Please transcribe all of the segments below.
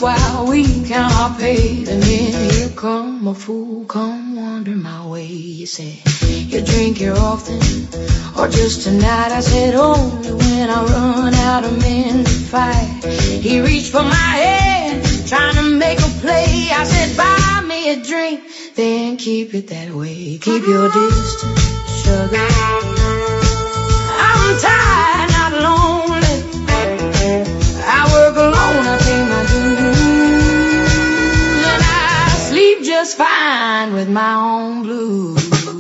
while we count our pay. And then here come a fool, come wander my way. You said, you drink here often, or just tonight? I said, only when I run out of men to fight. He reached for my hand, trying to make a play. I said, buy me a drink, then keep it that way. Keep your distance, sugar. I'm tired, not lonely. I work alone, I pay my dues, and I sleep just fine with my own blues.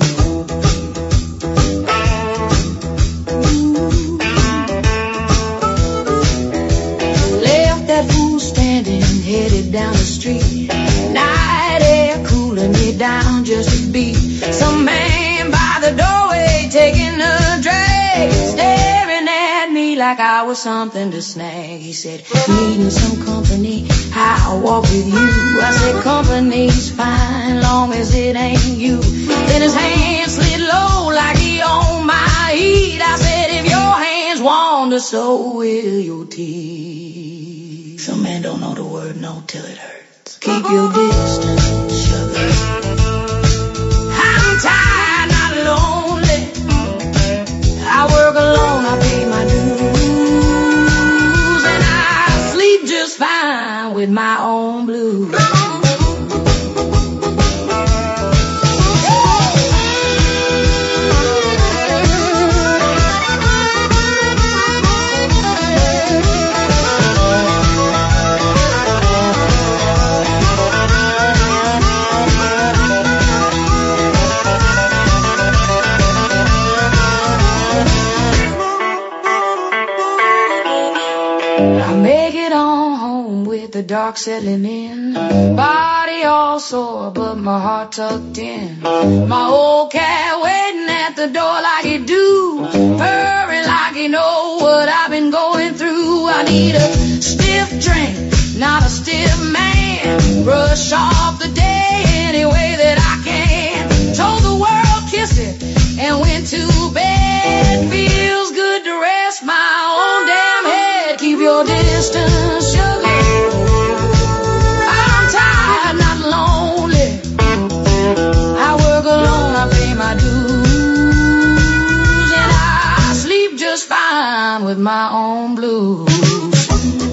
Left that fool standing, headed down the street. Night air cooling me down just a beat. Some man by the doorway taking a drag, staring at me like I was something to snag. He said, needing some company, I'll walk with you. I said, company's fine, long as it ain't you. Then his hand slid low like he owned my heat. I said, if your hands wander, so will your teeth. Some men don't know the word no till it hurts. Keep your distance, sugar. I'm tired, not lonely. I work alone, I pay my dues, and I sleep just fine with my own blues. I make it on home with the dark settling in. Body all sore, but my heart tucked in. My old cat waiting at the door like he do, purring like he know what I've been going through. I need a stiff drink, not a stiff man. Brush off the day any way that I can. Told the world kiss it and went to bed. Feels good to rest my own damn head. Keep your distance, sugar. I'm tired, not lonely. I work alone, I pay my dues, and I sleep just fine with my own blues.